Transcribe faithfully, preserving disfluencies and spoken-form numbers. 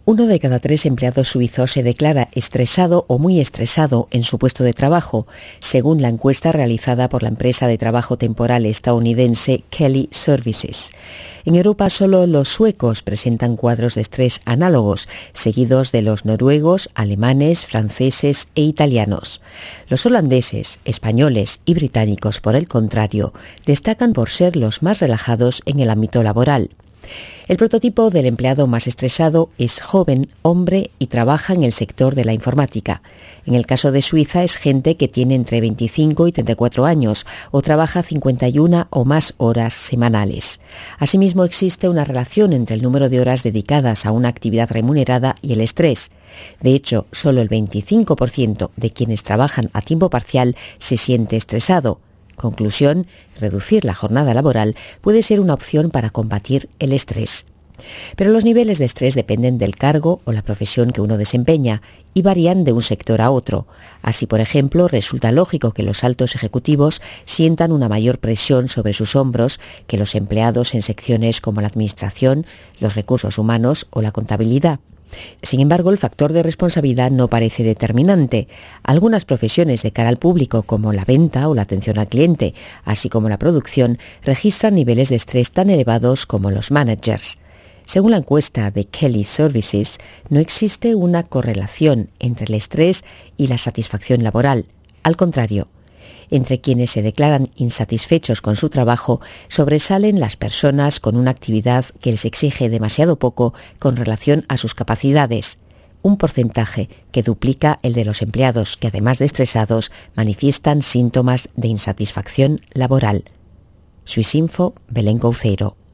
Uno de cada tres empleados suizos se declara estresado o muy estresado en su puesto de trabajo, según la encuesta realizada por la empresa de trabajo temporal estadounidense Kelly Services. En Europa solo los suecos presentan cuadros de estrés análogos, seguidos de los noruegos, alemanes, franceses e italianos. Los holandeses, españoles y británicos, por el contrario, destacan por ser los más relajados en el ámbito laboral. El prototipo del empleado más estresado es joven, hombre y trabaja en el sector de la informática. En el caso de Suiza es gente que tiene entre veinticinco y treinta y cuatro años o trabaja cincuenta y una o más horas semanales. Asimismo, existe una relación entre el número de horas dedicadas a una actividad remunerada y el estrés. De hecho, solo el veinticinco por ciento de quienes trabajan a tiempo parcial se siente estresado. Conclusión, reducir la jornada laboral puede ser una opción para combatir el estrés. Pero los niveles de estrés dependen del cargo o la profesión que uno desempeña y varían de un sector a otro. Así, por ejemplo, resulta lógico que los altos ejecutivos sientan una mayor presión sobre sus hombros que los empleados en secciones como la administración, los recursos humanos o la contabilidad. Sin embargo, el factor de responsabilidad no parece determinante. Algunas profesiones de cara al público, como la venta o la atención al cliente, así como la producción, registran niveles de estrés tan elevados como los managers. Según la encuesta de Kelly Services, no existe una correlación entre el estrés y la satisfacción laboral. Al contrario, entre quienes se declaran insatisfechos con su trabajo, sobresalen las personas con una actividad que les exige demasiado poco con relación a sus capacidades, un porcentaje que duplica el de los empleados que, además de estresados, manifiestan síntomas de insatisfacción laboral. Swissinfo, Belén Couceiro.